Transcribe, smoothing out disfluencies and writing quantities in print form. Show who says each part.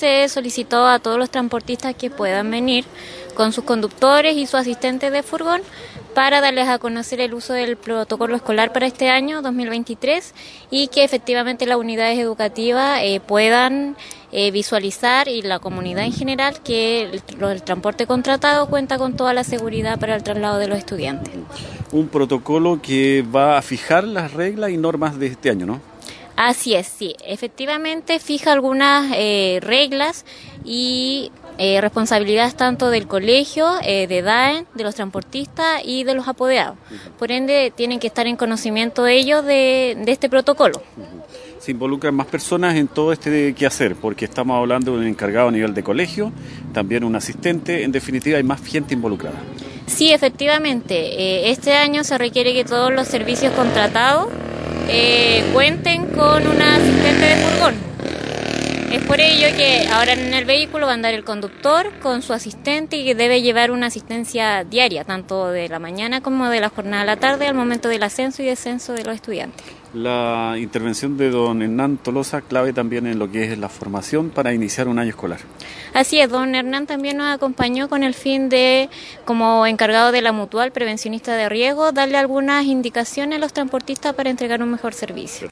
Speaker 1: se solicitó a todos los transportistas que puedan venir con sus conductores y sus asistentes de furgón para darles a conocer el uso del protocolo escolar para este año 2023 y que efectivamente las unidades educativas puedan visualizar, y la comunidad en general, que el transporte contratado cuenta con toda la seguridad para el traslado de los estudiantes.
Speaker 2: Un protocolo que va a fijar las reglas y normas de este año, ¿no?
Speaker 1: Así es, sí. Efectivamente fija algunas reglas y responsabilidades tanto del colegio, de DAEN, de los transportistas y de los apoderados. Por ende, tienen que estar en conocimiento ellos de este protocolo.
Speaker 2: Se involucran más personas en todo este quehacer, porque estamos hablando de un encargado a nivel de colegio, también un asistente, en definitiva hay más gente involucrada.
Speaker 1: Sí, efectivamente. Este año se requiere que todos los servicios contratados cuenten con un asistente de furgón. Es por ello que ahora en el vehículo va a andar el conductor con su asistente y que debe llevar una asistencia diaria, tanto de la mañana como de la jornada de la tarde, al momento del ascenso y descenso de los estudiantes.
Speaker 2: La intervención de don Hernán Tolosa, clave también en lo que es la formación para iniciar un año escolar.
Speaker 1: Así es, don Hernán también nos acompañó con el fin de, como encargado de la Mutual Prevencionista de Riesgo, darle algunas indicaciones a los transportistas para entregar un mejor servicio.